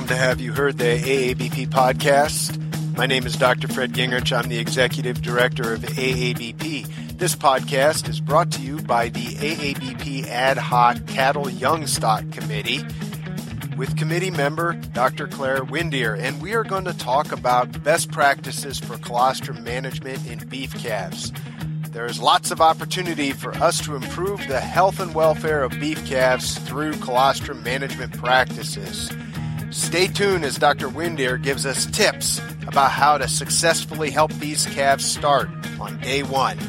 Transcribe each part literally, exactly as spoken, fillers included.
to Have You Heard, the A A B P podcast. My name is Doctor Fred Gingrich. I'm the Executive Director of A A B P. This podcast is brought to you by the A A B P Ad Hoc Cattle Young Stock Committee with committee member Doctor Claire Windeyer, and we are going to talk about best practices for colostrum management in beef calves. There is lots of opportunity for us to improve the health and welfare of beef calves through colostrum management practices. Stay tuned as Doctor Windeyer gives us tips about how to successfully help these calves start on day one.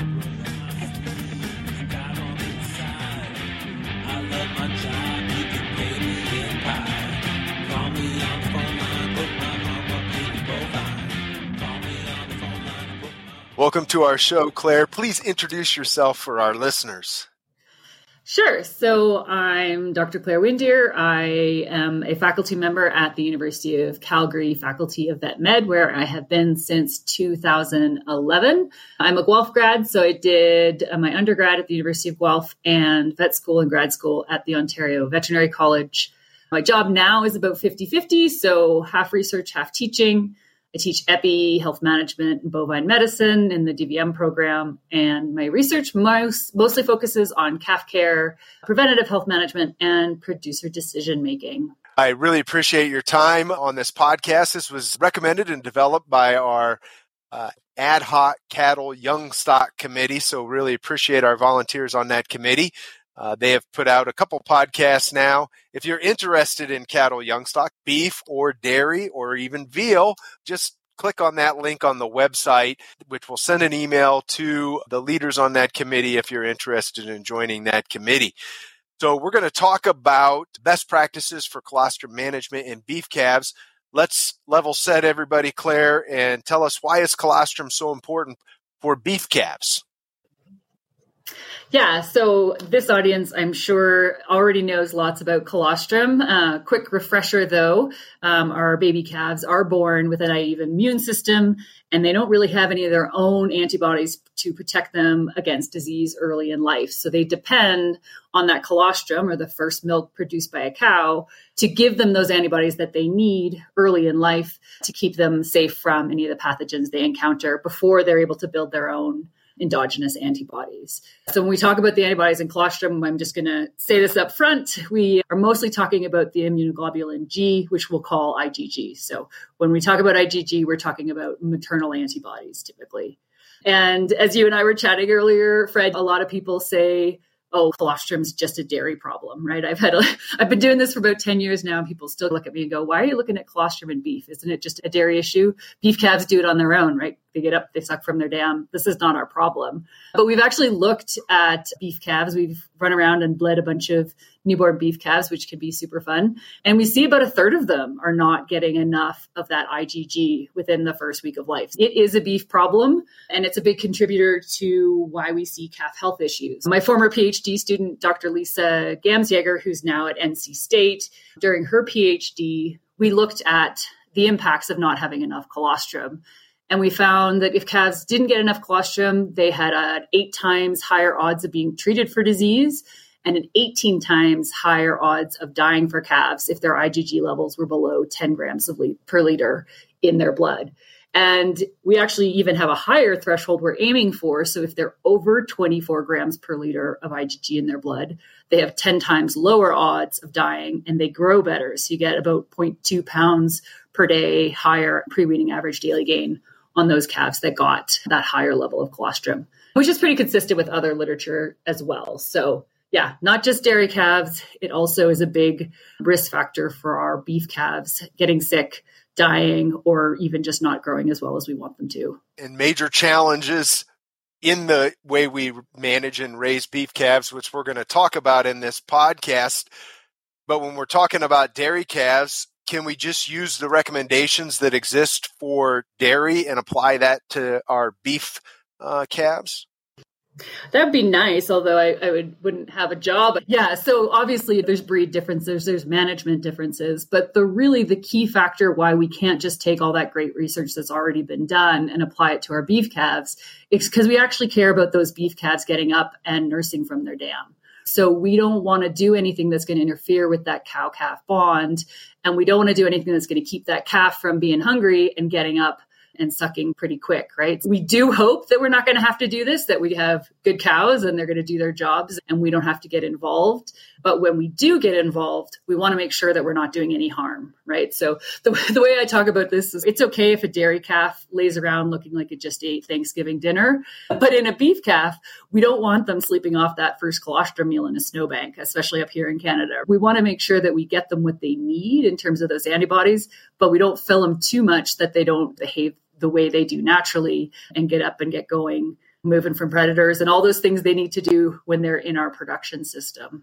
Welcome to our show, Claire. Please introduce yourself for our listeners. Sure. So I'm Doctor Claire Windeyer. I am a faculty member at the University of Calgary Faculty of Vet Med, where I have been since two thousand eleven. I'm a Guelph grad, so I did my undergrad at the University of Guelph and vet school and grad school at the Ontario Veterinary College. My job now is about fifty-fifty, so half research, half teaching. I teach epi, health management, and bovine medicine in the D V M program, and my research most, mostly focuses on calf care, preventative health management, and producer decision making. I really appreciate your time on this podcast. This was recommended and developed by our uh, Ad Hoc Cattle Young Stock Committee, so really appreciate our volunteers on that committee. Uh, they have put out a couple podcasts now. If you're interested in cattle young stock, beef or dairy or even veal, just click on that link on the website, which will send an email to the leaders on that committee if you're interested in joining that committee. So we're going to talk about best practices for colostrum management in beef calves. Let's level set everybody, Claire, and tell us, why is colostrum so important for beef calves? Yeah, so this audience, I'm sure, already knows lots about colostrum. Uh, quick refresher, though, um, our baby calves are born with a naive immune system, and they don't really have any of their own antibodies to protect them against disease early in life. So they depend on that colostrum, or the first milk produced by a cow, to give them those antibodies that they need early in life to keep them safe from any of the pathogens they encounter before they're able to build their own endogenous antibodies. So when we talk about the antibodies in colostrum, I'm just going to say this up front. We are mostly talking about the immunoglobulin G, which we'll call I G G. So when we talk about I G G, we're talking about maternal antibodies typically. And as you and I were chatting earlier, Fred, a lot of people say, oh, colostrum's just a dairy problem, right? I've had, a, I've been doing this for about ten years now, and people still look at me and go, why are you looking at colostrum in beef? Isn't it just a dairy issue? Beef calves do it on their own, right? They get up, they suck from their dam. This is not our problem. But we've actually looked at beef calves. We've run around and bled a bunch of newborn beef calves, which can be super fun. And we see about a third of them are not getting enough of that I G G within the first week of life. It is a beef problem, and it's a big contributor to why we see calf health issues. My former PhD student, Doctor Lisa Gamsjager, who's now at N C State, during her PhD, we looked at the impacts of not having enough colostrum. And we found that if calves didn't get enough colostrum, they had an eight times higher odds of being treated for disease and an eighteen times higher odds of dying for calves if their I G G levels were below ten grams of le- per liter in their blood. And we actually even have a higher threshold we're aiming for. So if they're over twenty-four grams per liter of I G G in their blood, they have ten times lower odds of dying, and they grow better. So you get about zero point two pounds per day higher pre-weaning average daily gain on those calves that got that higher level of colostrum, which is pretty consistent with other literature as well. So yeah, not just dairy calves. It also is a big risk factor for our beef calves getting sick, dying, or even just not growing as well as we want them to. And major challenges in the way we manage and raise beef calves, which we're going to talk about in this podcast. But when we're talking about dairy calves, can we just use the recommendations that exist for dairy and apply that to our beef uh, calves? That'd be nice, although I, I would, wouldn't have a job. Yeah, so obviously there's breed differences, there's management differences, but the really the key factor why we can't just take all that great research that's already been done and apply it to our beef calves is because we actually care about those beef calves getting up and nursing from their dam. So we don't want to do anything that's going to interfere with that cow-calf bond. And we don't want to do anything that's going to keep that calf from being hungry and getting up and sucking pretty quick, right? We do hope that we're not going to have to do this, that we have good cows and they're going to do their jobs and we don't have to get involved. But when we do get involved, we want to make sure that we're not doing any harm, right? So the, the way I talk about this is it's okay if a dairy calf lays around looking like it just ate Thanksgiving dinner. But in a beef calf, we don't want them sleeping off that first colostrum meal in a snowbank, especially up here in Canada. We want to make sure that we get them what they need in terms of those antibodies, but we don't fill them too much that they don't behave the way they do naturally and get up and get going, moving from predators and all those things they need to do when they're in our production system.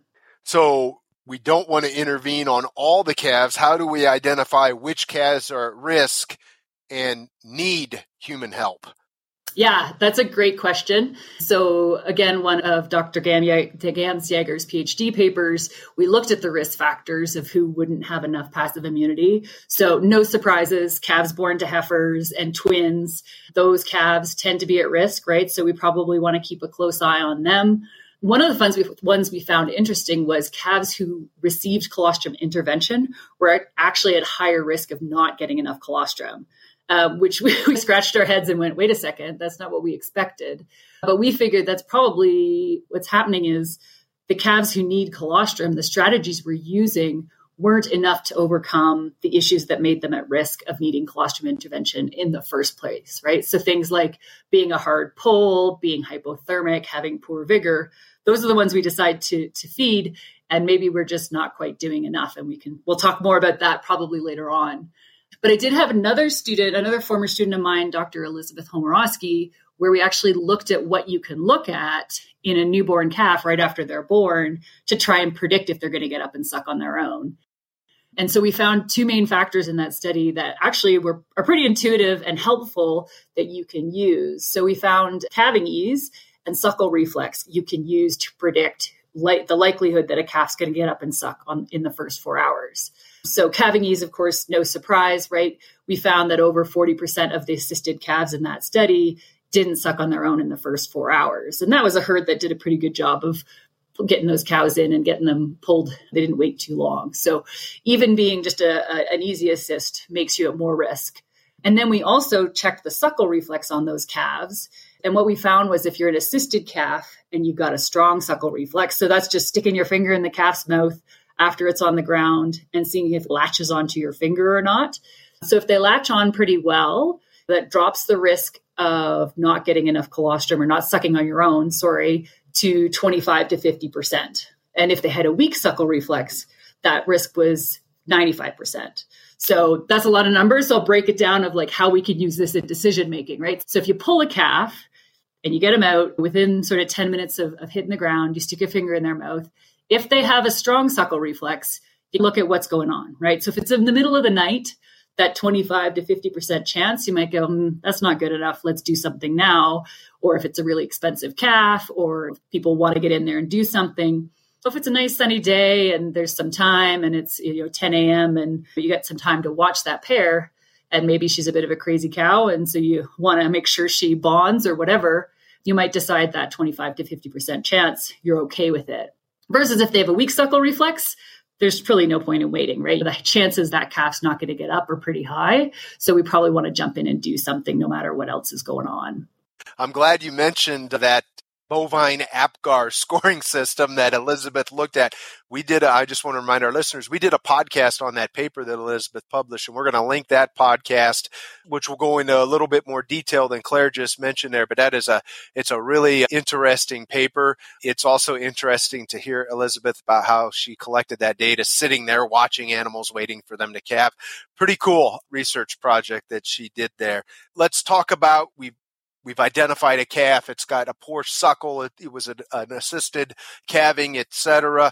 So we don't want to intervene on all the calves. How do we identify which calves are at risk and need human help? Yeah, that's a great question. So again, one of Doctor Gansjager's PhD papers, we looked at the risk factors of who wouldn't have enough passive immunity. So no surprises, calves born to heifers and twins, those calves tend to be at risk, right? So we probably want to keep a close eye on them. One of the ones we, ones we found interesting was calves who received colostrum intervention were actually at higher risk of not getting enough colostrum. Uh, which we, we scratched our heads and went, wait a second, that's not what we expected. But we figured that's probably what's happening is the calves who need colostrum, the strategies we're using weren't enough to overcome the issues that made them at risk of needing colostrum intervention in the first place, right? So things like being a hard pull, being hypothermic, having poor vigor, those are the ones we decide to, to feed. And maybe we're just not quite doing enough. And we can, we'll talk more about that probably later on. But I did have another student, another former student of mine, Doctor Elizabeth Homorowski, where we actually looked at what you can look at in a newborn calf right after they're born to try and predict if they're going to get up and suck on their own. And so we found two main factors in that study that actually were are pretty intuitive and helpful that you can use. So we found calving ease and suckle reflex you can use to predict li- the likelihood that a calf's going to get up and suck on in the first four hours. So calving ease, of course, no surprise, right? We found that over forty percent of the assisted calves in that study didn't suck on their own in the first four hours. And that was a herd that did a pretty good job of getting those cows in and getting them pulled. They didn't wait too long. So even being just a, a, an easy assist makes you at more risk. And then we also checked the suckle reflex on those calves. And what we found was if you're an assisted calf and you've got a strong suckle reflex, so that's just sticking your finger in the calf's mouth after it's on the ground and seeing if it latches onto your finger or not. So if they latch on pretty well, that drops the risk of not getting enough colostrum or not sucking on your own, sorry, to twenty-five to fifty percent. And if they had a weak suckle reflex, that risk was ninety-five percent. So that's a lot of numbers. So I'll break it down of like how we could use this in decision making, right? So if you pull a calf and you get them out within sort of ten minutes of, of hitting the ground, you stick your finger in their mouth. If they have a strong suckle reflex, you look at what's going on, right? So if it's in the middle of the night, that twenty-five to fifty percent chance, you might go, mm, that's not good enough. Let's do something now. Or if it's a really expensive calf or if people want to get in there and do something. So if it's a nice sunny day and there's some time and it's, you know, ten a.m. and you get some time to watch that pair and maybe she's a bit of a crazy cow. And so you want to make sure she bonds or whatever, you might decide that twenty-five to fifty percent chance, you're okay with it. Versus if they have a weak suckle reflex, there's really no point in waiting, right? The chances that calf's not going to get up are pretty high. So we probably want to jump in and do something no matter what else is going on. I'm glad you mentioned that bovine APGAR scoring system that Elizabeth looked at. We did, a, I just want to remind our listeners, we did a podcast on that paper that Elizabeth published, and we're going to link that podcast, which will go into a little bit more detail than Claire just mentioned there. But that is a, it's a really interesting paper. It's also interesting to hear Elizabeth about how she collected that data, sitting there watching animals, waiting for them to calve. Pretty cool research project that she did there. Let's talk about, we've We've identified a calf. It's got a poor suckle. It, it was a, an assisted calving, et cetera.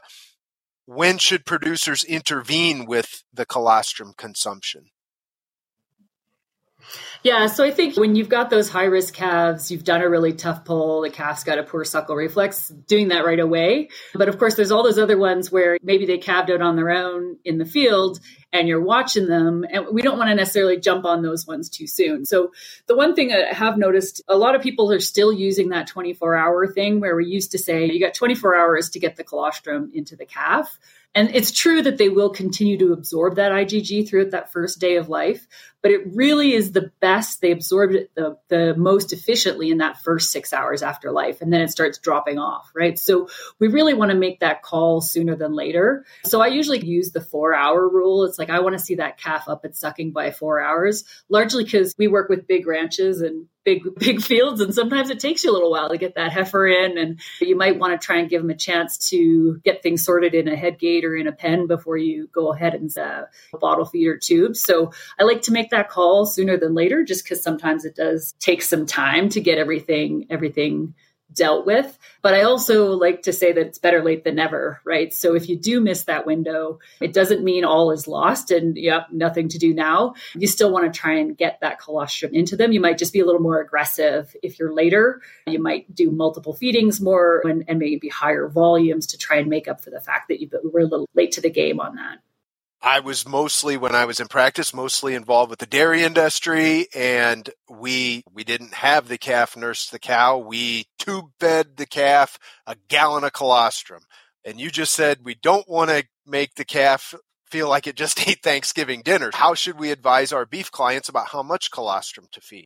When should producers intervene with the colostrum consumption? Yeah, so I think when you've got those high-risk calves, you've done a really tough pull, the calf's got a poor suckle reflex, doing that right away. But of course, there's all those other ones where maybe they calved out on their own in the field and you're watching them, and we don't want to necessarily jump on those ones too soon. So the one thing I have noticed, a lot of people are still using that twenty-four hour thing where we used to say you got twenty-four hours to get the colostrum into the calf. And it's true that they will continue to absorb that I G G throughout that first day of life, but it really is the best. They absorbed it the, the most efficiently in that first six hours after life, and then it starts dropping off, right? So we really want to make that call sooner than later. So I usually use the four hour rule. It's like, I want to see that calf up and sucking by four hours, largely because we work with big ranches and big, big fields. And sometimes it takes you a little while to get that heifer in. And you might want to try and give them a chance to get things sorted in a head gate or in a pen before you go ahead and uh, bottle feed or tube. So I like to make that call sooner than later, just because sometimes it does take some time to get everything, everything dealt with. But I also like to say that it's better late than never, right? So if you do miss that window, it doesn't mean all is lost and yep, nothing to do now. You still want to try and get that colostrum into them. You might just be a little more aggressive. If you're later, you might do multiple feedings more and, and maybe higher volumes to try and make up for the fact that you were a little late to the game on that. I was mostly, when I was in practice, mostly involved with the dairy industry, and we we didn't have the calf nurse the cow. We tube fed the calf a gallon of colostrum. And you just said we don't want to make the calf feel like it just ate Thanksgiving dinner. How should we advise our beef clients about how much colostrum to feed?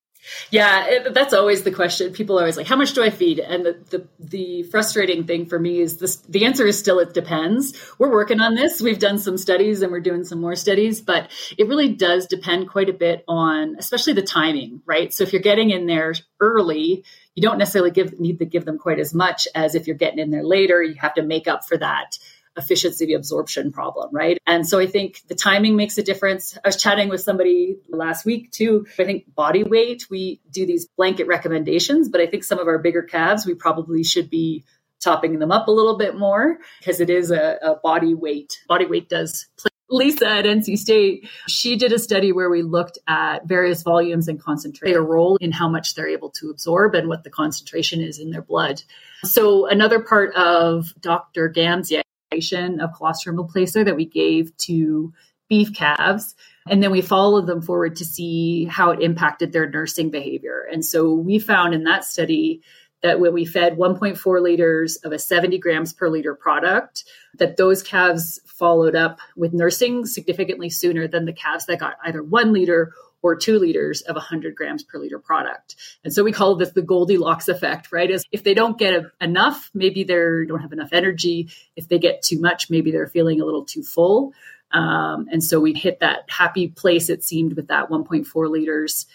Yeah, it, that's always the question. People are always like, how much do I feed? And the, the, the frustrating thing for me is this, the answer is still, it depends. We're working on this. We've done some studies and we're doing some more studies, but it really does depend quite a bit on, especially the timing, right? So if you're getting in there early, you don't necessarily give, need to give them quite as much as if you're getting in there later. You have to make up for that efficiency absorption problem, right? And so I think the timing makes a difference. I was chatting with somebody last week too. I think body weight, we do these blanket recommendations, but I think some of our bigger calves, we probably should be topping them up a little bit more because it is a, a body weight. Body weight does play. Lisa at N C State, she did a study where we looked at various volumes and concentration, a role in how much they're able to absorb and what the concentration is in their blood. So another part of Doctor Gam's of colostrum replacer that we gave to beef calves. And then we followed them forward to see how it impacted their nursing behavior. And so we found in that study that when we fed one point four liters of a seventy grams per liter product, that those calves followed up with nursing significantly sooner than the calves that got either one liter or two liters of one hundred grams per liter product. And so we call this the Goldilocks effect, right? Is if they don't get a, enough, maybe they don't have enough energy. If they get too much, maybe they're feeling a little too full. Um, and so we hit that happy place, it seemed, with that one point four liters.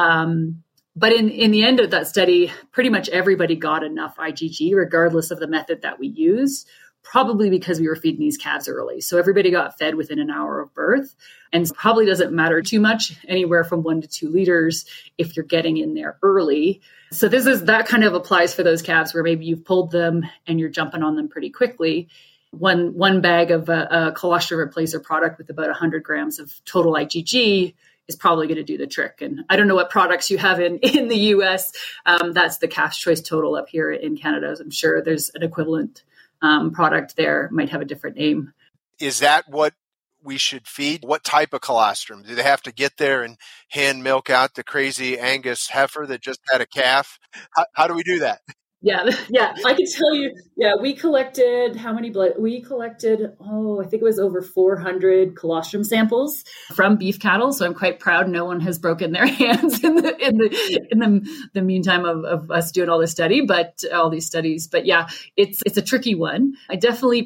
Um, but in, in the end of that study, pretty much everybody got enough I G G, regardless of the method that we used, probably because we were feeding these calves early. So everybody got fed within an hour of birth. And probably doesn't matter too much, anywhere from one to two liters if you're getting in there early. So this is, that kind of applies for those calves where maybe you've pulled them and you're jumping on them pretty quickly. One, one bag of a, a colostrum replacer product with about one hundred grams of total I G G is probably going to do the trick. And I don't know what products you have in, in the U S. Um, that's the Calf's Choice Total up here in Canada. I'm sure there's an equivalent um, product there, might have a different name. Is that what we should feed? What type of colostrum? Do they have to get there and hand milk out the crazy Angus heifer that just had a calf? How, how do we do that? Yeah, yeah. I can tell you, yeah, we collected, how many blood? We collected, oh, I think it was over four hundred colostrum samples from beef cattle. So I'm quite proud no one has broken their hands in the in the in the, the meantime of, of us doing all this study, but all these studies. But yeah, it's it's a tricky one. I definitely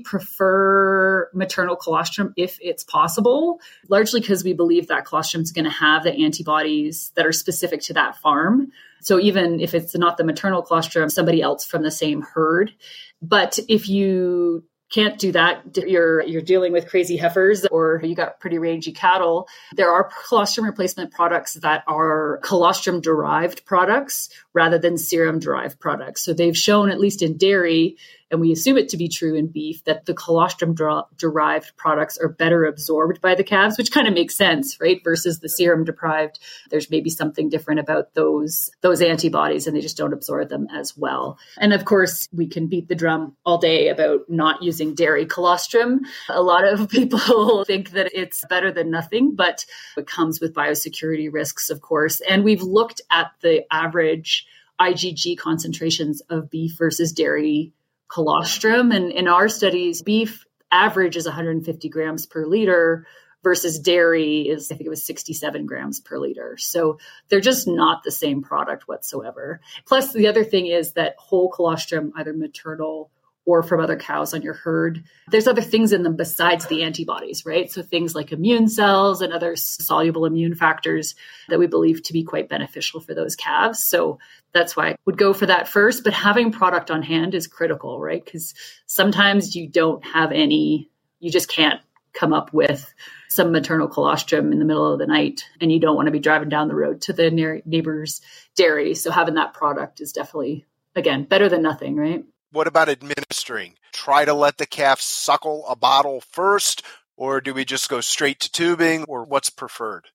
prefer maternal colostrum if it's possible, largely because we believe that colostrum is going to have the antibodies that are specific to that farm. So even if it's not the maternal colostrum, somebody else from the same herd. But if you can't do that, you're you're dealing with crazy heifers or you got pretty rangy cattle, there are colostrum replacement products that are colostrum derived products rather than serum derived products. So they've shown, at least in dairy, and we assume it to be true in beef, that the colostrum-derived products are better absorbed by the calves, which kind of makes sense, right? Versus the serum-deprived, there's maybe something different about those, those antibodies, and they just don't absorb them as well. And of course, we can beat the drum all day about not using dairy colostrum. A lot of people think that it's better than nothing, but it comes with biosecurity risks, of course. And we've looked at the average I G G concentrations of beef versus dairy colostrum. And in our studies, beef average is one hundred fifty grams per liter versus dairy is, I think it was sixty-seven grams per liter. So they're just not the same product whatsoever. Plus, the other thing is that whole colostrum, either maternal or from other cows on your herd, there's other things in them besides the antibodies, right? So things like immune cells and other soluble immune factors that we believe to be quite beneficial for those calves. So that's why I would go for that first. But having product on hand is critical, right? Because sometimes you don't have any, you just can't come up with some maternal colostrum in the middle of the night, and you don't want to be driving down the road to the neighbor's dairy. So having that product is definitely, again, better than nothing, right? What about administering? Try to let the calf suckle a bottle first, or do we just go straight to tubing, or what's preferred?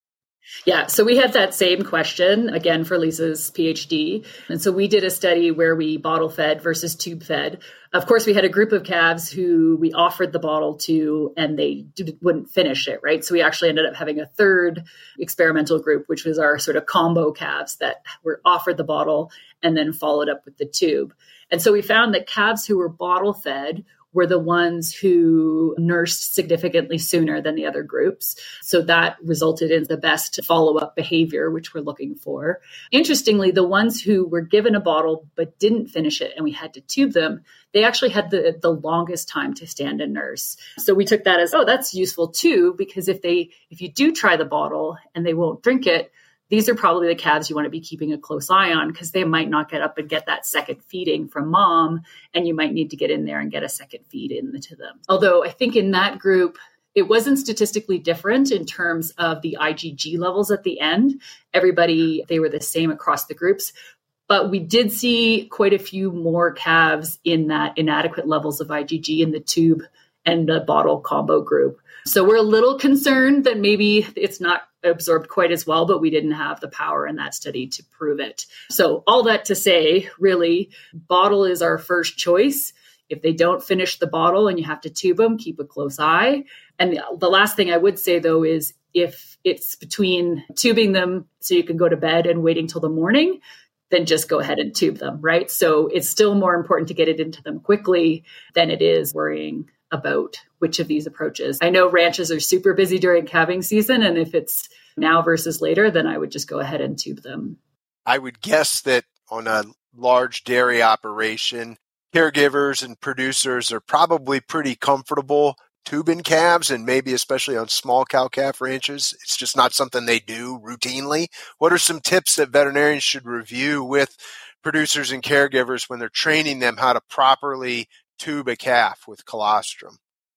Yeah, so we had that same question, again, for Lisa's PhD. And so we did a study where we bottle fed versus tube fed. Of course, we had a group of calves who we offered the bottle to, and they did, wouldn't finish it, right? So we actually ended up having a third experimental group, which was our sort of combo calves that were offered the bottle and then followed up with the tube. And so we found that calves who were bottle fed were the ones who nursed significantly sooner than the other groups. So that resulted in the best follow-up behavior, which we're looking for. Interestingly, the ones who were given a bottle but didn't finish it and we had to tube them, they actually had the, the longest time to stand and nurse. So we took that as, oh, that's useful too, because if they if you do try the bottle and they won't drink it, these are probably the calves you want to be keeping a close eye on, because they might not get up and get that second feeding from mom, and you might need to get in there and get a second feed into them. Although I think in that group, it wasn't statistically different in terms of the I G G levels at the end. Everybody, they were the same across the groups. But we did see quite a few more calves in that inadequate levels of I G G in the tube and the bottle combo group. So we're a little concerned that maybe it's not absorbed quite as well, but we didn't have the power in that study to prove it. So all that to say, really, bottle is our first choice. If they don't finish the bottle and you have to tube them, keep a close eye. And the last thing I would say, though, is if it's between tubing them so you can go to bed and waiting till the morning, then just go ahead and tube them, right? So it's still more important to get it into them quickly than it is worrying about which of these approaches. I know ranches are super busy during calving season, and if it's now versus later, then I would just go ahead and tube them. I would guess that on a large dairy operation, caregivers and producers are probably pretty comfortable tubing calves, and maybe especially on small cow-calf ranches. It's just not something they do routinely. What are some tips that veterinarians should review with producers and caregivers when they're training them how to properly tube a calf with colostrum?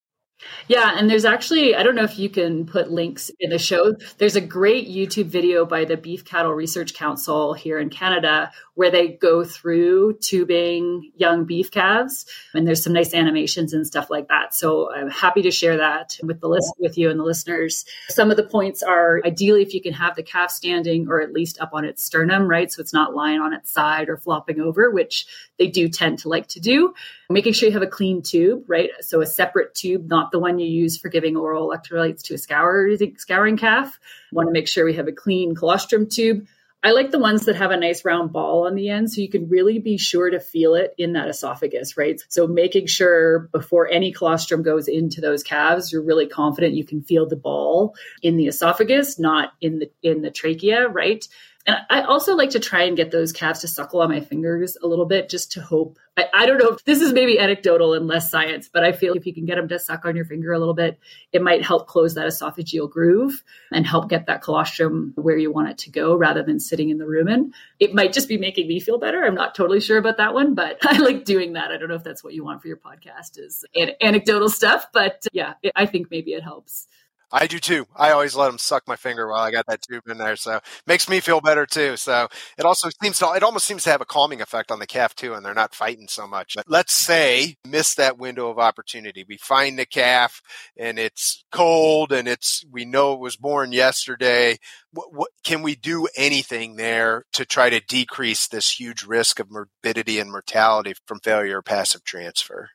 Yeah, and there's actually, I don't know if you can put links in the show. There's a great YouTube video by the Beef Cattle Research Council here in Canada where they go through tubing young beef calves, and there's some nice animations and stuff like that. So I'm happy to share that with the list with you and the listeners. Some of the points are ideally if you can have the calf standing or at least up on its sternum, right? So it's not lying on its side or flopping over, which they do tend to like to do. Making sure you have a clean tube, right? So a separate tube, not the one you use for giving oral electrolytes to a scouring, scouring calf. Want to make sure we have a clean colostrum tube. I like the ones that have a nice round ball on the end, so you can really be sure to feel it in that esophagus, right? So making sure before any colostrum goes into those calves, you're really confident you can feel the ball in the esophagus, not in the in the trachea, right? And I also like to try and get those calves to suckle on my fingers a little bit just to hope. I, I don't know if this is maybe anecdotal and less science, but I feel if you can get them to suck on your finger a little bit, it might help close that esophageal groove and help get that colostrum where you want it to go rather than sitting in the rumen. It might just be making me feel better. I'm not totally sure about that one, but I like doing that. I don't know if that's what you want for your podcast is an- anecdotal stuff, but yeah, it, I think maybe it helps. I do too. I always let them suck my finger while I got that tube in there. So makes me feel better too. So it also seems to, it almost seems to have a calming effect on the calf too, and they're not fighting so much. But let's say miss that window of opportunity. We find the calf and it's cold and it's, we know it was born yesterday. What, what can we do anything there to try to decrease this huge risk of morbidity and mortality from failure or passive transfer?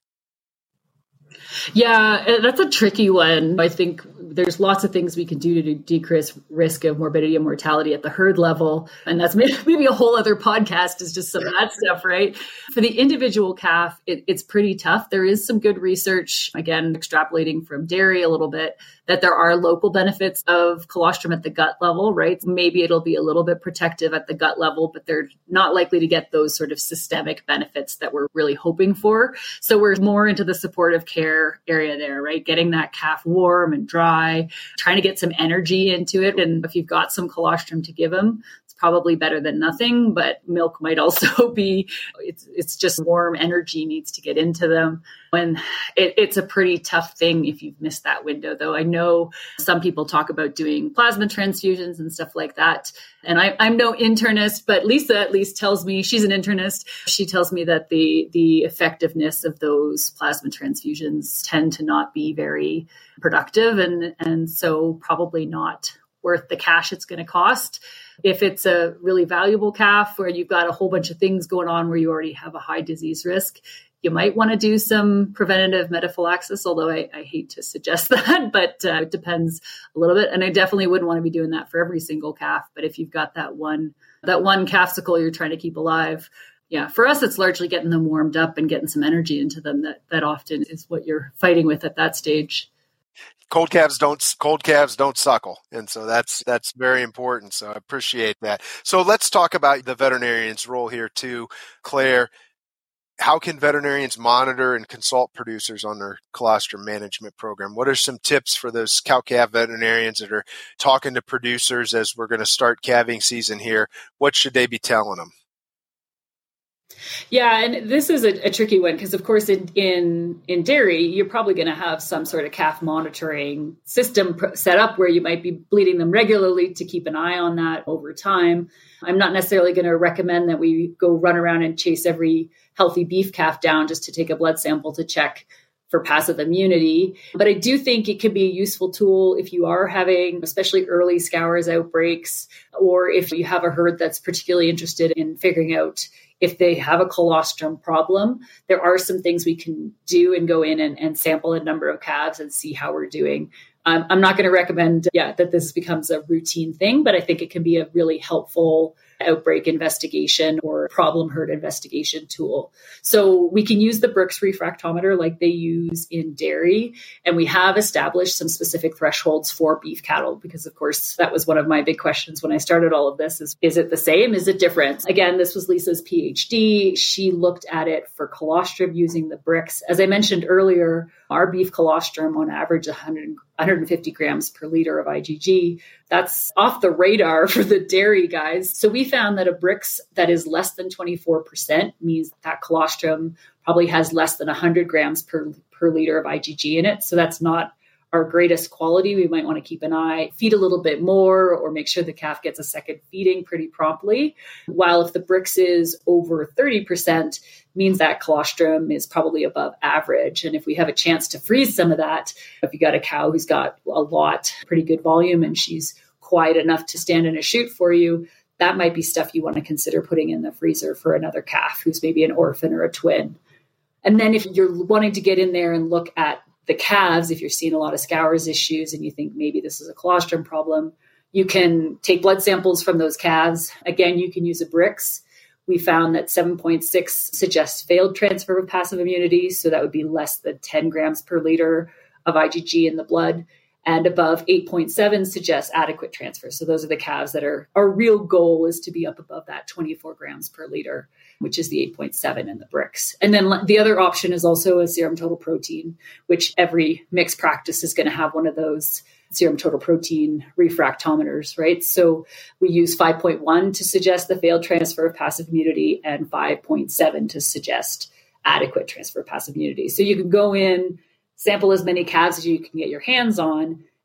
Yeah, that's a tricky one. I think there's lots of things we can do to decrease risk of morbidity and mortality at the herd level. And that's maybe a whole other podcast is just some of that stuff, right? For the individual calf, it, it's pretty tough. There is some good research, again, extrapolating from dairy a little bit, that there are local benefits of colostrum at the gut level, right? Maybe it'll be a little bit protective at the gut level, but they're not likely to get those sort of systemic benefits that we're really hoping for. So we're more into the supportive care area there, right? Getting that calf warm and dry, trying to get some energy into it. And if you've got some colostrum to give them, it's probably better than nothing, but milk might also be, it's it's just warm energy needs to get into them. When it, it's a pretty tough thing if you've missed that window, though. I know some people talk about doing plasma transfusions and stuff like that. And I, I'm no internist, but Lisa at least tells me, she's an internist. She tells me that the the effectiveness of those plasma transfusions tend to not be very productive. And, and so probably not worth the cash it's going to cost. If it's a really valuable calf where you've got a whole bunch of things going on where you already have a high disease risk, you might want to do some preventative metaphylaxis, although I, I hate to suggest that, but uh, it depends a little bit. And I definitely wouldn't want to be doing that for every single calf. But if you've got that one, that one calfsicle you're trying to keep alive, yeah, for us, it's largely getting them warmed up and getting some energy into them. That that often is what you're fighting with at that stage. Cold calves don't cold calves don't suckle, and so that's that's very important. So I appreciate that. So let's talk about the veterinarian's role here too, Claire. How can veterinarians monitor and consult producers on their colostrum management program? What are some tips for those cow-calf veterinarians that are talking to producers as we're going to start calving season here? What should they be telling them? Yeah, and this is a, a tricky one because, of course, in, in in dairy, you're probably going to have some sort of calf monitoring system pr- set up where you might be bleeding them regularly to keep an eye on that over time. I'm not necessarily going to recommend that we go run around and chase every healthy beef calf down just to take a blood sample to check for passive immunity. But I do think it could be a useful tool if you are having, especially early scours outbreaks, or if you have a herd that's particularly interested in figuring out if they have a colostrum problem. There are some things we can do and go in and, and sample a number of calves and see how we're doing. Um, I'm not going to recommend yeah, that this becomes a routine thing, but I think it can be a really helpful outbreak investigation or problem herd investigation tool. So we can use the Brooks refractometer like they use in dairy. And we have established some specific thresholds for beef cattle, because of course, that was one of my big questions when I started all of this is, is it the same? Is it different? Again, this was Lisa's PhD. She looked at it for colostrum using the Brix. As I mentioned earlier, our beef colostrum on average one hundred, one hundred fifty grams per liter of I G G. That's off the radar for the dairy guys. So we found that a Brix that is less than twenty-four percent means that colostrum probably has less than one hundred grams per, per liter of I G G in it. So that's not our greatest quality. We might want to keep an eye, feed a little bit more, or make sure the calf gets a second feeding pretty promptly. While if the Brix is over thirty percent, means that colostrum is probably above average. And if we have a chance to freeze some of that, if you got a cow who's got a lot, pretty good volume, and she's quiet enough to stand in a chute for you, that might be stuff you want to consider putting in the freezer for another calf who's maybe an orphan or a twin. And then if you're wanting to get in there and look at the calves, if you're seeing a lot of scours issues and you think maybe this is a colostrum problem, you can take blood samples from those calves. Again, you can use a Brix. We found that seven point six suggests failed transfer of passive immunity. So that would be less than ten grams per liter of I G G in the blood. And above eight point seven suggests adequate transfer. So those are the calves that are, our real goal is to be up above that twenty-four grams per liter, which is the eight point seven in the Brix. And then the other option is also a serum total protein, which every mixed practice is going to have one of those serum total protein refractometers, right? So we use five point one to suggest the failed transfer of passive immunity and five point seven to suggest adequate transfer of passive immunity. So you can go in, sample as many calves as you can get your hands on,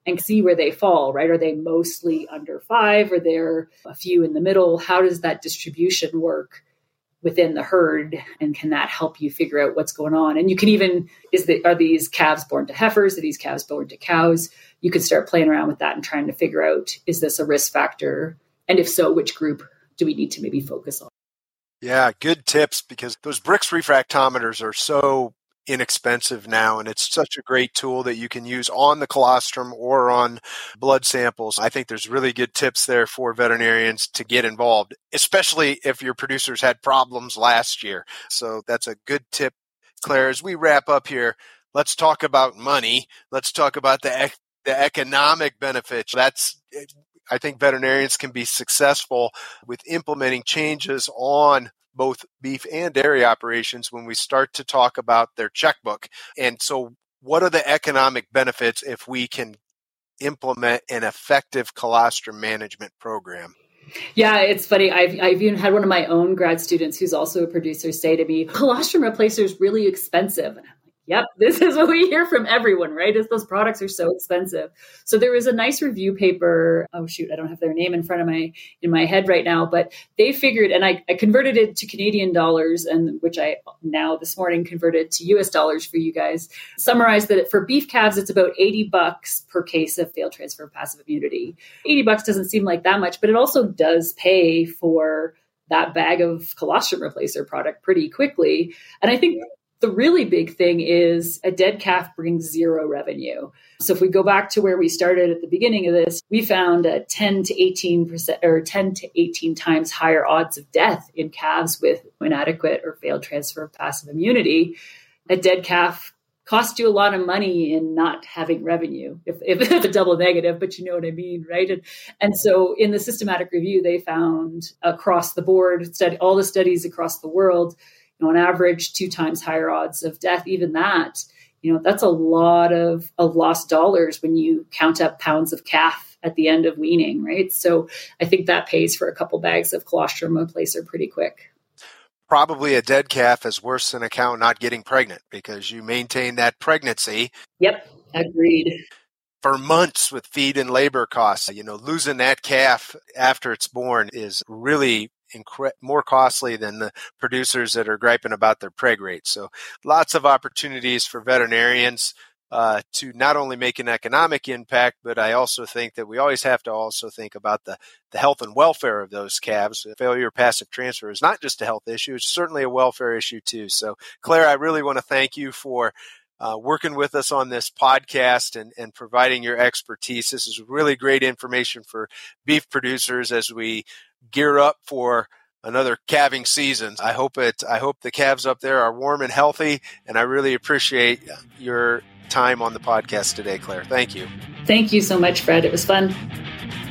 and see where they fall, right? Are they mostly under five? Are there a few in the middle? How does that distribution work within the herd? And can that help you figure out what's going on? And you can even, is the, are these calves born to heifers? Are these calves born to cows? You can start playing around with that and trying to figure out, is this a risk factor? And if so, which group do we need to maybe focus on? Yeah, good tips, because those Brix refractometers are so inexpensive now, and it's such a great tool that you can use on the colostrum or on blood samples. I think there's really good tips there for veterinarians to get involved, especially if your producers had problems last year. So that's a good tip, Claire. As we wrap up here, let's talk about money. Let's talk about the the economic benefits. That's, I think veterinarians can be successful with implementing changes on both beef and dairy operations when we start to talk about their checkbook. And so what are the economic benefits if we can implement an effective colostrum management program? Yeah, it's funny. I've, I've even had one of my own grad students who's also a producer say to me, colostrum replacer is really expensive. And I'm like, yep, this is what we hear from everyone, right? Is those products are so expensive. So there was a nice review paper. Oh shoot, I don't have their name in front of my in my head right now, but they figured, and I, I converted it to Canadian dollars, and which I now this morning converted to U S dollars for you guys. Summarized that for beef calves, it's about eighty bucks per case of failed transfer of passive immunity. eighty bucks doesn't seem like that much, but it also does pay for that bag of colostrum replacer product pretty quickly. And I think the really big thing is a dead calf brings zero revenue. So if we go back to where we started at the beginning of this, we found a ten to eighteen percent or ten to eighteen times higher odds of death in calves with inadequate or failed transfer of passive immunity. A dead calf costs you a lot of money in not having revenue, if, if it's a double negative, but you know what I mean, right? And, and so in the systematic review, they found across the board, study, all the studies across the world, you know, on average, two times higher odds of death. Even that, you know, that's a lot of, of lost dollars when you count up pounds of calf at the end of weaning, right? So I think that pays for a couple bags of colostrum replacer pretty quick. Probably a dead calf is worse than a cow not getting pregnant, because you maintain that pregnancy. Yep, agreed. For months with feed and labor costs. You know, losing that calf after it's born is really incre- more costly than the producers that are griping about their preg rate. So lots of opportunities for veterinarians uh, to not only make an economic impact, but I also think that we always have to also think about the, the health and welfare of those calves. Failure of passive transfer is not just a health issue, it's certainly a welfare issue too. So Claire, I really want to thank you for Uh, working with us on this podcast and, and providing your expertise. This is really great information for beef producers as we gear up for another calving season. I hope it. I hope the calves up there are warm and healthy, and I really appreciate your time on the podcast today, Claire. Thank you. Thank you so much, Fred. It was fun.